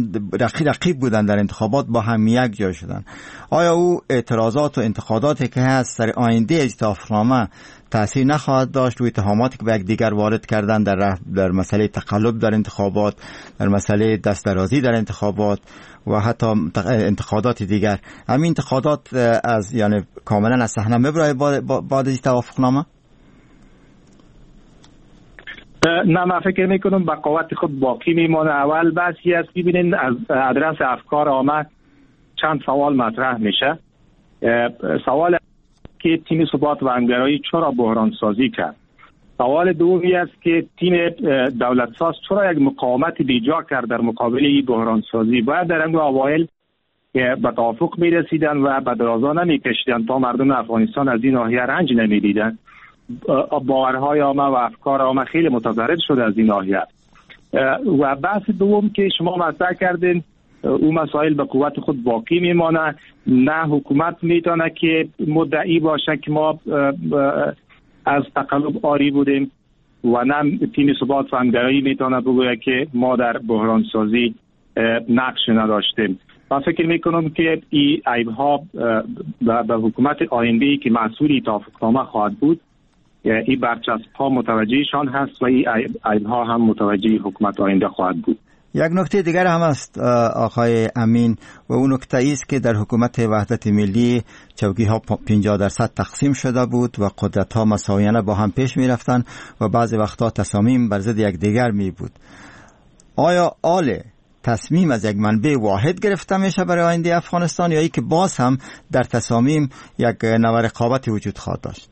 بودن در انتخابات با هم یک جا شدن. آیا او اعتراضات و انتقاداتی که هست در آینده توافقنامه تأثیر نخواهد داشت روی اتهاماتی که به یکدیگر وارد کردن در مسئله تقلب در انتخابات، در مسئله دست‌درازی در انتخابات و حتی انتقادات دیگر؟ همین انتقادات از یعنی کاملا از صحنه میبره بعد از توافقنامه؟ نه، من فکر میکنم با قوت خود باقی میمانه. اول بحثی است ببینید از ادرس افکار عامه چند سوال مطرح میشه. سوال که تیم ثبات و همگرایی چرا بحران سازی کرد. سوال دومی است که تیم دولت ساز چرا یک مقاومت بیجا کرد در مقابل این بحران سازی. باید در انگو اوایل به توافق میرسیدن و به درازا نمیکشیدن تا مردم افغانستان از این ناحیه رنج نمیدیدن. باورهای عامه و افکار عامه خیلی متضرر شده از این ناحیه. و بحث دوم که شما مطرح کردین، اون مسائل به قوت خود باقی میمانه. نه حکومت میتونه که مدعی باشه که ما از تقلب آری بودیم و نه تیم ثبات و همگرایی میتونه بگویه که ما در بحران سازی نقش نداشتیم. من فکر میکنم که این عیب‌ها به حکومت آینده‌ای که مسئول توافقنامه خواهد بود، این برچسب‌ها متوجهشان هست و این عیب‌ها هم متوجه حکومت آینده خواهد بود. یک نکته دیگر هم است آقای امین و اون نکته است که در حکومت وحدت ملی چوکی‌ها 50% تقسیم شده بود و قدرت‌ها مساویانه با هم پیش می‌رفتند و بعضی وقتا تصامیم بر ضد یکدیگر می بود. آیا تصمیم از یک منبع واحد گرفته میشه برای آینده افغانستان یا ای که باز هم در تصامیم یک نوع رقابتی وجود خواهد داشت؟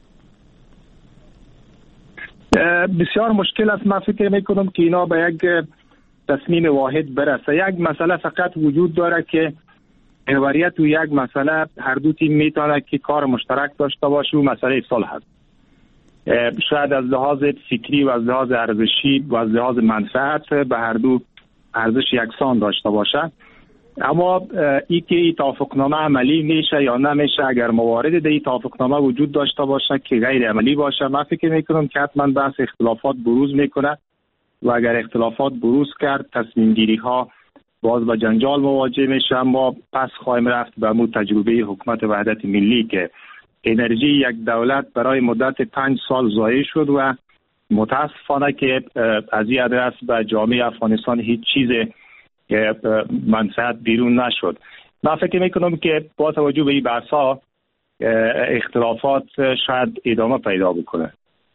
بسیار مشکل است. من فکر میکنم که اینا به یک تصمیم واحد برسه. یک مسئله فقط وجود داره که محوریت و یک مسئله هر دو تیم میتونه که کار مشترک داشته باشه و مسئله صلح است. شاید از لحاظ فکری و از لحاظ ارزشی و از لحاظ منفعت به هر دو ارزش یکسان داشته باشه. اما ای که این توافقنامه عملی میشه یا نمیشه، اگر موارد در این توافقنامه وجود داشته باشه که غیر عملی باشه، من فکر میکنم که حتما بحث اختلافات بروز میکنه و اگر اختلافات بروز کرد تصمیم گیری ها باز با جنجال مواجه میشه. ما پس خواهیم رفت به مو تجربه حکومت وحدت ملی که انرژی یک دولت برای مدت 5 سال ضایع شد و متاسفانه که از این ادرس به جامعه افغانستان هیچ چیز منفعت بیرون نشد. من فکر میکنم که با توجه به این بحث‌ها اختلافات شاید ادامه پیدا بکنه.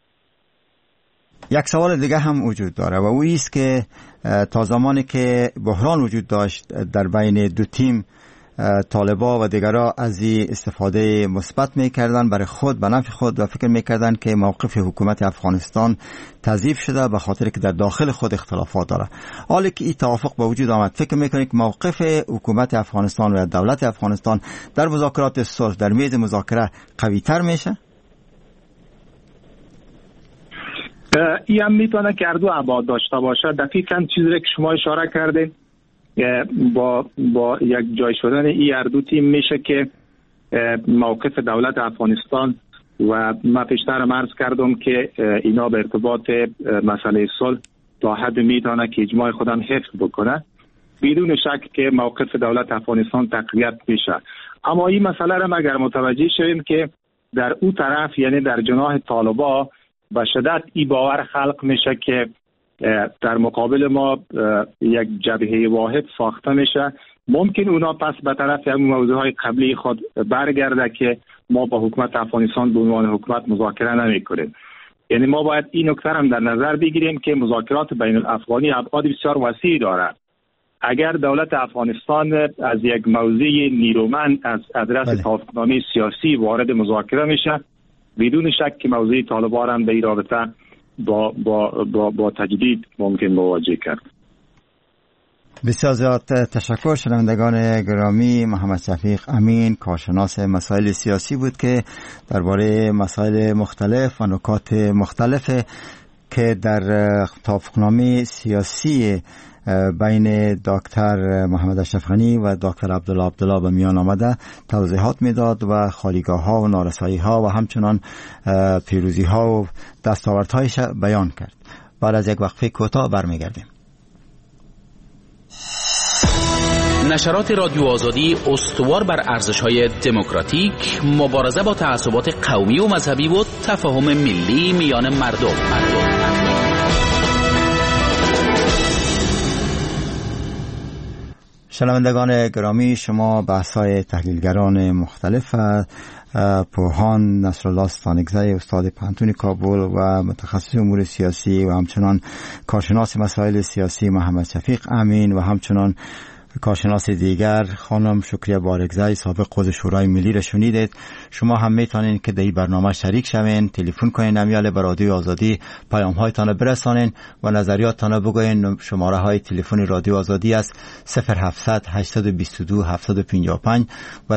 یک سوال دیگه هم وجود داره و او است که تا زمانی که بحران وجود داشت در بین دو تیم، طالبا و دیگرها از این استفاده مثبت میکردن برای خود به نفع خود و فکر میکردن که موقف حکومت افغانستان تضعیف شده به خاطر که در داخل خود اختلافات داره. حالی که این توافق به وجود آمد، فکر میکنید که موقف حکومت افغانستان و دولت افغانستان در مذاکرات صلح در میز مذاکره قوی تر میشه؟ این هم میتونه که اردو ابعاد داشته باشه. دقیقاً چیزی که شما اشاره کردین با یک جای شدن این اردو تیم میشه که موقف دولت افغانستان و من پیشتر عرض کردم که اینا به ارتباط مسئله صلح تا حد میتونه که اجماع خودم حفظ بکنه، بدون شک که موقف دولت افغانستان تقویت میشه. اما این مسئله را اگر متوجه شویم که در اون طرف، یعنی در جناح طالبا، به شدت این باور خلق میشه که در مقابل ما یک جبهه واحد ساخته میشه. ممکن اونا پس به طرف همون موضوعهای قبلی خود برگرده که ما با حکومت افغانستان به عنوان حکومت مذاکره نمی کنیم. یعنی ما باید این نکته هم در نظر بگیریم که مذاکرات بین الافغانی ابعاد بسیار وسیع دارد. اگر دولت افغانستان از یک موضع نیرومند از ادرس توافقنامه سیاسی وارد مذاکره میشه، بدون شک که موضوع طالبان هم به این رابطه با تجدید ممکن مواجه کرد. بسیار زیاد تشکر. شنوندگان گرامی، محمد شفیق امین کارشناس مسائل سیاسی بود که درباره مسائل مختلف و نکات مختلف که در توافقنامه سیاسی بین دکتر محمد اشرف غنی و دکتر عبدالله به میان آمده توضیحات میداد و خالیگاه ها و نارسایی ها و همچنان پیروزی ها و دستاوردهایش بیان کرد. بعد از یک وقفه کوتاه برمیگردیم. نشرات رادیو آزادی استوار بر ارزش‌های دموکراتیک، مبارزه با تعصبات قومی و مذهبی و تفاهم ملی میان مردم. شنوندگان گرامی، شما بحث‌های تحلیلگران مختلف، پوهان نصرالله ستانکزی استاد پانتون کابل و متخصص امور سیاسی و همچنان کارشناس مسائل سیاسی محمد شفیق امین و همچنان کارشناس دیگر خانم شکریه بارگزی سابق عضو شورای ملی را شنیدید. شما هم میتونین که در این برنامه شریک شوین، تلفن کنین امیال به رادیو آزادی، پیام هایتان برسانین و نظریاتتان بگوین. شماره های تلفن رادیو آزادی است 0700 822 755 و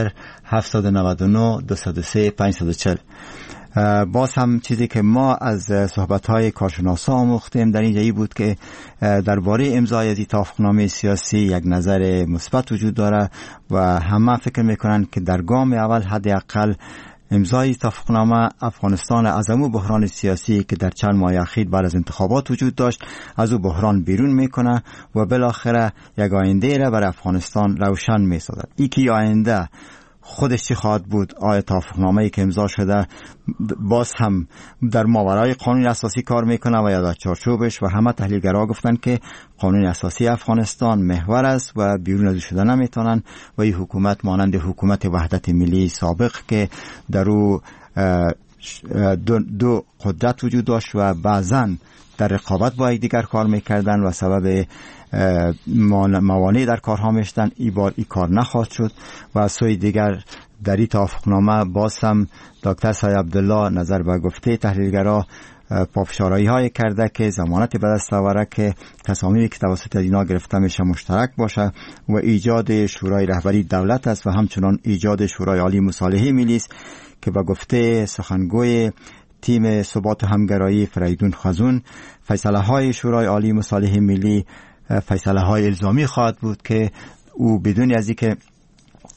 0799 203 540. باز هم چیزی که ما از صحبت‌های کارشناسا آموختیم در اینجایی بود که درباره امضای از توافقنامه سیاسی یک نظر مثبت وجود داره و همه فکر میکنن که در گام اول حداقل امضای توافقنامه افغانستان از اون بحران سیاسی که در چند ماه اخیر بعد از انتخابات وجود داشت از اون بحران بیرون میکنه و بالاخره یک آینده را برای افغانستان روشن میسازد. این آینده خودش چی خواهد بود؟ آیا توافقنامه‌ای که امضا شده باز هم در ماورای قانون اساسی کار میکنه و یا در چارچوبش؟ و همه تحلیلگرها گفتن که قانون اساسی دولت محور است و بیرون از شده نمیتونن و این حکومت مانند حکومت وحدت ملی سابق که در او دو قدرت وجود داشت و بعضاً در رقابت با یکدیگر کار میکردن و سبب موانع در کارها میشدن، این بار این کار نخواهد شد. و سوی دیگر در این توافقنامه باز هم دکتر سید عبدالله نظر به گفته تحلیلگرا پافشارایی های کرده که ضمانت به دست آوره که تصامیمی که توسط اینا گرفته میشه مشترک باشه و ایجاد شورای رهبری دولت است و همچنان ایجاد شورای عالی مصالحه ملی است که به گفته سخنگوی تیم ثبات همگرایی فریدون خزون فیصله های شورای عالی مصالحه ملی فیصله های الزامی خواهد بود که او بدون از اینکه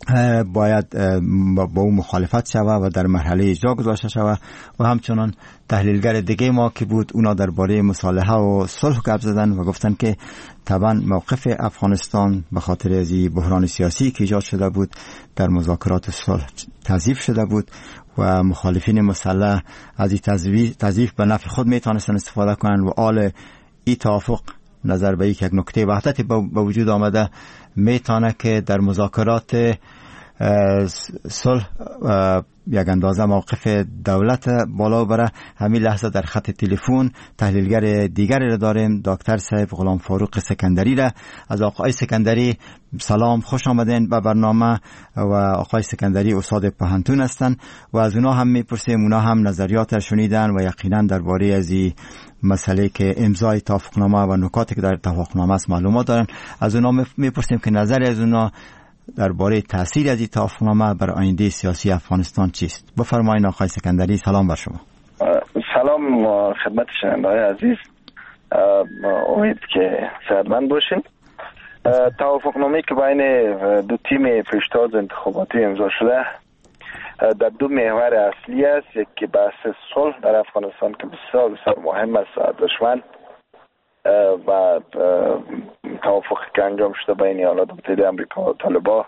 باید با اون مخالفت شود و در مرحله اجرا گذاشته شود و همچنان تحلیلگر دیگه ما که بود اونا درباره مصالحه و صلح گپ زدن و گفتن که طبعا موقف افغانستان به خاطر از بحران سیاسی که ایجاد شده بود در مذاکرات صلح تضعیف شده بود و مخالفین مسلح از این تضعیف به نفع خود میتونستن استفاده کنن و آل این توافق نظر به یک نکته وحدت به وجود آمده میتونه که در مذاکرات صلح یک اندازه موقف دولت بالا بره. همین لحظه در خط تلفن تحلیلگر دیگری را داریم، دکتر صاحب غلام فاروق سکندری را. از آقای سکندری سلام، خوش آمدین به برنامه. و آقای سکندری استاد پوهنتون هستند و از اونا هم میپرسیم، اونا هم نظریات شنیدن و یقینا درباره از این مسئله که امضای توافقنامه و نکاتی که در توافقنامه است معلومات دارن. از اونا میپرسیم که نظر از اونا درباره تاثیر از این توافقنامه بر آینده سیاسی افغانستان چیست؟ بفرمایید آقای سکندری. سلام بر شما. سلام خدمت شنونده‌های عزیز، امید که صحتمند باشین. توافقنامه‌ای که بین دو تیم پیشتاز انتخاباتی امضا شده در دو محور اصلی است. یکی بحث صلح در افغانستان که بسیار بسیار مهم است و دشمن و توافقی که انجام شده بین ایالات متحده آمریکا و طالبان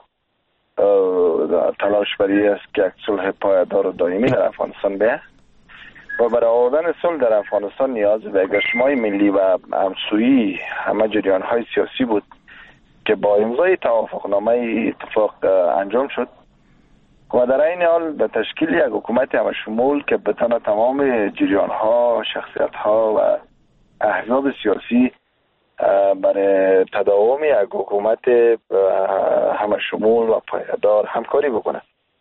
تلاش برای است که یک صلح پایدار و دائمی در افغانستان به و برای آوردن صلح در افغانستان نیاز به انگاشمای ملی و همسویی همه جریان‌های سیاسی بود که با امضای توافقنامه اتفاق انجام شد و در این حال به تشکیل یک حکومت همشمول که بتونه تمام جریان‌ها، شخصیت‌ها و احزاب سیاسی برای تداوم یک حکومت همشمول و پایدار همکاری بکنه.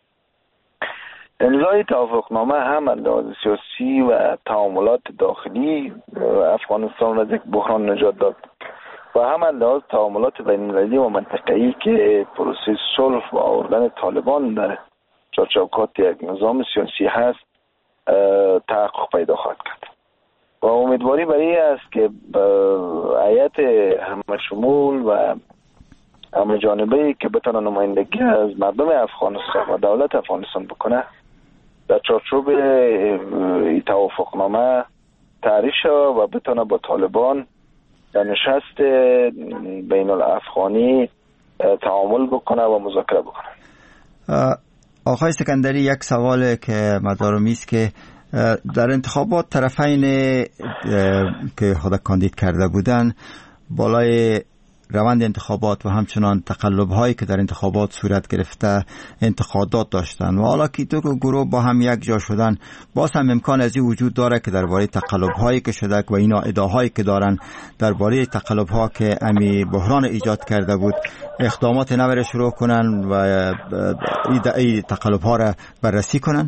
امضای توافقنامه هم از لحاظ سیاسی و تعاملات داخلی افغانستان را از یک بحران نجات داد و هم از لحاظ تعاملات بین‌المللی و منطقه‌ای که پروسه صلح و آوردن طالبان در چارچوبات یک نظام سیاسی هست تحقق پیدا خواهد کرد و امیدواری برای است که هیئت همشمول و همه جانبه‌ای که بتونه نمایندگی از مردم افغانستان و دولت افغانستان بکنه در چارچوب توافقنامه تعریف شود و بتونه با طالبان در نشست بین الافغانی تعامل بکنه و مذاکره بکنه. آقای سکندری، یک سوال که مدارمی است که در انتخابات طرفین که خود کاندید کرده بودن بالای روند انتخابات و همچنان تقلب‌هایی که در انتخابات صورت گرفته انتقادات داشتن و حالا که دو گروه با هم یک جا شدن، باز هم امکان از این وجود داره که درباره تقلب‌هایی که شده و اینا ادعاهایی که دارن درباره تقلب‌ها که امی بحران ایجاد کرده بود اقدامات نوی شروع کنن و این تقلب‌ها را بررسی کنن.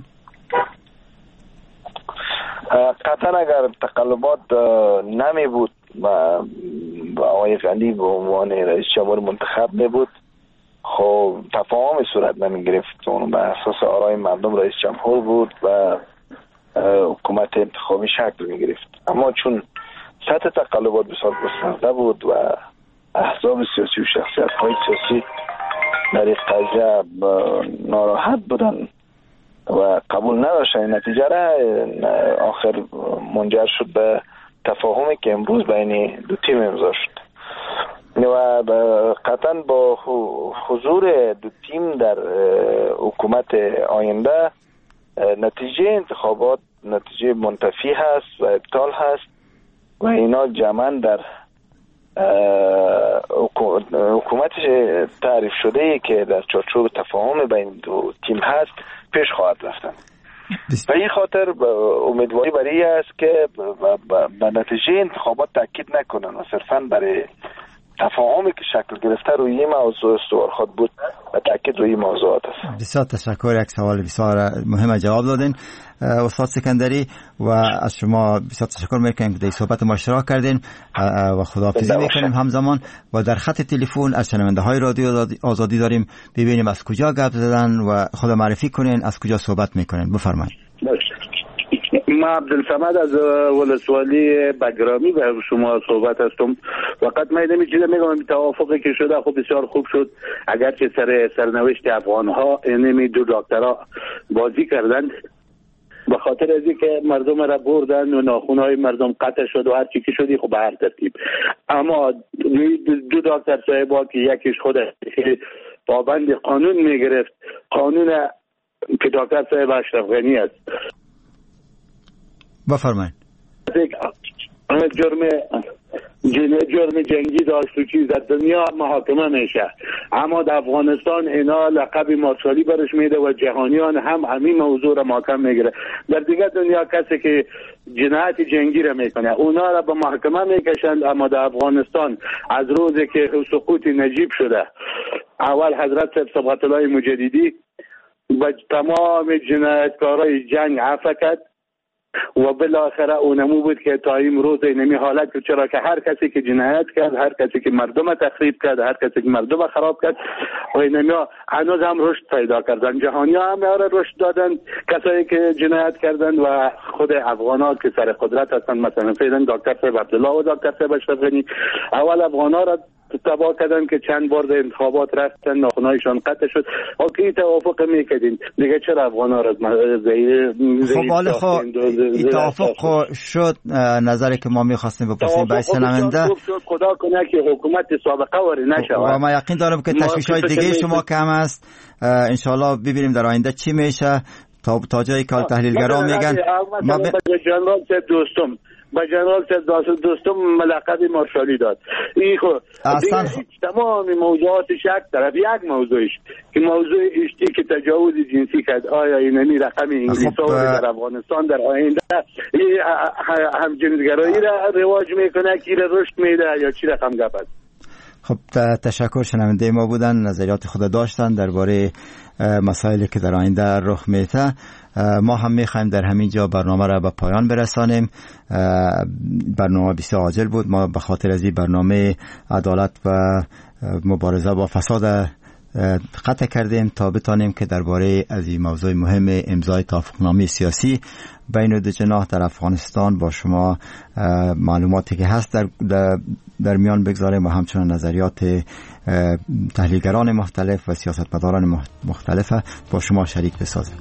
قطعا اگر تقلبات نمی بود و آقای غنی به عنوان رئیس جمهور منتخب می بود، خب تفاهم صورت نمی گرفت. اون به اساس آرای مردم رئیس جمهور بود و حکومت انتخابی شکل می گرفت. اما چون سطح تقلبات بسیار گسترده بود و احزاب سیاسی و شخصیت های سیاسی در این قضیه ناراحت بودن و قبول نداشتن، نتیجه را آخر منجر شد به تفاهمی که امروز بین دو تیم امضا شد و قطعا با حضور دو تیم در حکومت آینده نتیجه انتخابات نتیجه منتفی هست و ابطال هست و اینا جمعاً در حکومت تعریف شده ای که در چارچوب تفاهم بین دو تیم هست پیش خواهد رفتن. و این خاطر امیدواری برای است که به نتیجه انتخابات تاکید نکنن و صرفاً برای تفاهمی که شکل گرفته روی این موضوع استوار خود بود و تاکید روی موضوعات است. بسیار تشکر، یک سوال بسیار مهم جواب دادین استاد سکندری و از شما بسیار تشکر میکنیم که در صحبت ما اشتراک کردین و خداحافظی میکنیم همزمان. و در خط تلفن از شنونده های رادیو آزادی داریم، ببینیم از کجا گپ زدن و خود معرفی کنین، از کجا صحبت میکنین. بفرمایید. ما عبدالصمد از ولسوالی بگرامی به شما صحبت هستم. فقط من نمی‌چیزم میگم توافقی که شده خب بسیار خوب شد، اگرچه سرنوشت افغان ها اینمی دو دکترها بازی کردند به خاطر از اینکه مردم را بردن و ناخونهای مردم قطع شد و هر چی که شدی خب به هر ترتیب. اما دو دکتر صاحبا که یکیش خود پابند قانون میگرفت، قانون که دکتر صاحب اشرف غنی است، بفرمایید، جرم جنگی داشت و چیز در دنیا محاکمه میشه، اما در افغانستان اینا لقب مارشالی برش میده و جهانیان هم همین موضوع را محاکم میگیره. در دیگه دنیا کسی که جنایت جنگی را میکنه اونا را به محاکمه میکشند، اما در افغانستان از روزی که سقوط نجیب شده، اول حضرت صبغت الله مجددی به تمام جنایتکارای جنگ عفو کرد و بالاخره اونمو بود که تا امروز اینمی حالت که چرا که هر کسی که جنایت کرد، هر کسی که مردم تخریب کرد، هر کسی که مردم خراب کرد و اینمی هنوز هم رشد پیدا کردن. جهانی ها هم رشد دادن، کسایی که جنایت کردن و خود افغان ها که سر قدرت هستن، مثلا فعلا دکتر صاحب عبدالله و دکتر صاحب اشرف غنی اول افغان ها را تباه کردن که چند بار در انتخابات رفتن، ناخونهایشان قطع شد. که توافق میکردین دیگه چرا افغان ها را خب حالا توافق شد. نظری که ما میخواستیم بپرسیم به شنونده، خدا کنه که حکومت سابقه وری نشود و ما یقین دارم که تشویش‌های دیگه شما کم است. انشالله ببینیم در آینده چی میشه تا جایی که تحلیلگرا میگن. ما به جنرال دوستم با جنرال دوستم ملقب مارشالی داد. این خب تمام موضوعات شک طرف یک موضوعش که موضوع اشتی که تجاوز جنسی کرد، آیا اینمی رقم انگلیسا در افغانستان در آینده هم جنسگرایی را رواج میکنه که را رشد میده یا چی رقم گپ است؟ خب تشکر. شنونده ما بودن، نظریات خود داشتن درباره مسائلی که در آینده رخ میده. ما هم میخوایم در همین جا برنامه را به پایان برسانیم. برنامه بسیار عاجل بود. ما به خاطر از این برنامه عدالت و مبارزه با فساد قطع کردیم تا بتانیم که درباره از این موضوع مهم امضای توافقنامه سیاسی بین دو جناح در افغانستان با شما معلوماتی که هست در میان بگذاریم و همچنان نظریات تحلیلگران مختلف و سیاستمداران مختلف با شما شریک بسازیم.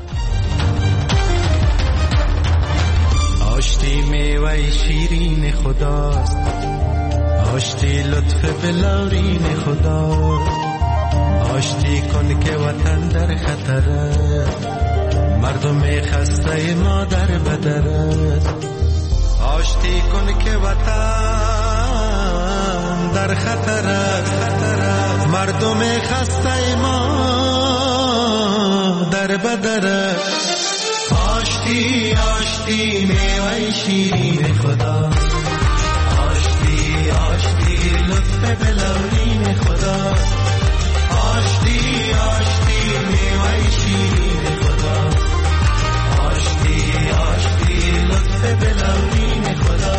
آشتی میوه شیرین خداست، آشتی لطف بلورین خداست، آشتی کن که وطن در خطره، مردم خسته ما در بدره، آشتی کن که وطن در خطره، مردم خسته ما در بدره، آشتی آشتی میوه شیرین خدا، آشتی آشتی لطف بلورین خدا، آشتی آشتی میوه شیرین خدا، آشتی آشتی لطف بلورین خدا.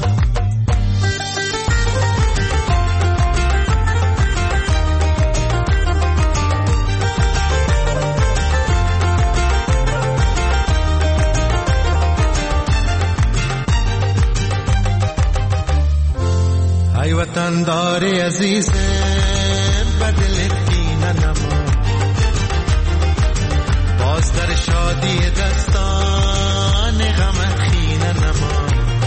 ای وطن داری عزیز بدل کینه نما، باز در شادی دستان غم خینه نما،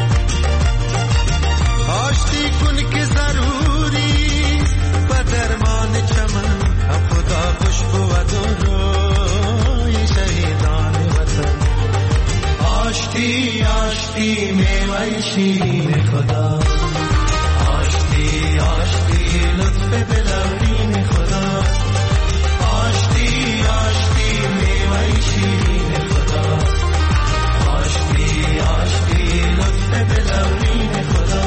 آشتی کن که ضروری و درمان چمن، هم خدا خوش بود و روی شهیدان وطن، آشتی آشتی میوه شیرین خدا، آشتی لطف بلورین خدا، آشتی آشتی میوه شیرین خدا، آشتی آشتی لطف بلورین خدا.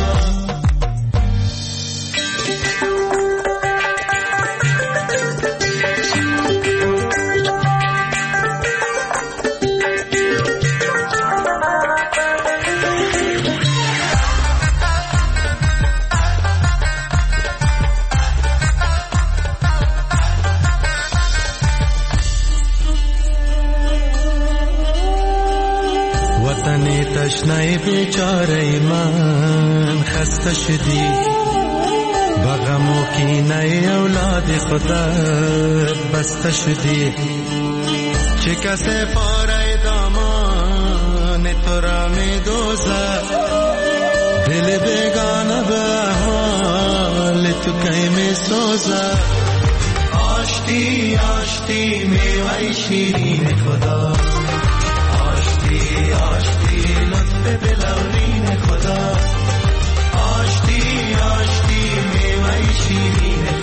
تشنه بیچاره من خسته شدی، با غم و کینه اولاد خودت بسته شدی. چه کسی پاره دامان تو را می دوزد، دل بیگانه به حال تو کی می سوزد. آشتی آشتی میوه شیرین خدا، آشتی آشتی لطف بلورین خدا، آشتی آشتی میوه شیرین